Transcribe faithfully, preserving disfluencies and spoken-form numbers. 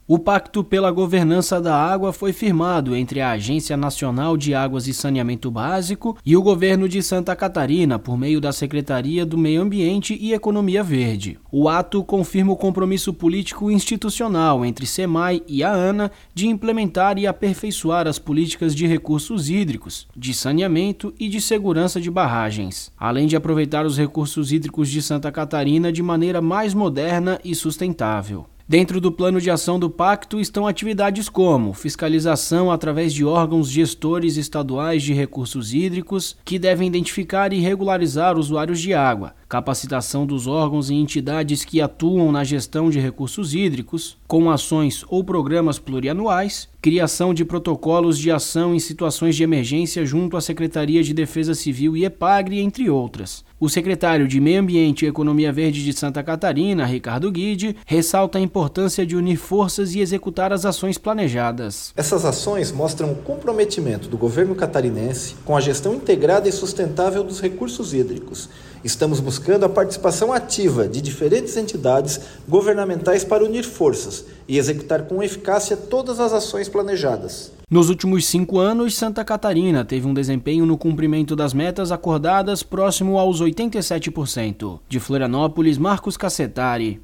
O Pacto pela Governança da Água foi firmado entre a Agência Nacional de Águas e Saneamento Básico e o governo de Santa Catarina, por meio da Secretaria do Meio Ambiente e Economia Verde. O ato confirma o compromisso político institucional entre SEMAI e a ANA de implementar e aperfeiçoar as políticas de recursos hídricos, de saneamento e de segurança de barragens, além de aproveitar os recursos hídricos de Santa Catarina de maneira mais moderna e sustentável. Dentro do plano de ação do Pacto estão atividades como fiscalização através de órgãos gestores estaduais de recursos hídricos, que devem identificar e regularizar usuários de água, capacitação dos órgãos e entidades que atuam na gestão de recursos hídricos, com ações ou programas plurianuais, criação de protocolos de ação em situações de emergência junto à Secretaria de Defesa Civil e EPAGRE, entre outras. O secretário de Meio Ambiente e Economia Verde de Santa Catarina, Ricardo Guide, ressalta a importância de unir forças e executar as ações planejadas. Essas ações mostram o comprometimento do governo catarinense com a gestão integrada e sustentável dos recursos hídricos. Estamos buscando a participação ativa de diferentes entidades governamentais para unir forças e executar com eficácia todas as ações planejadas. Nos últimos cinco anos, Santa Catarina teve um desempenho no cumprimento das metas acordadas próximo aos oitenta e sete por cento. De Florianópolis, Marcos Cassetari.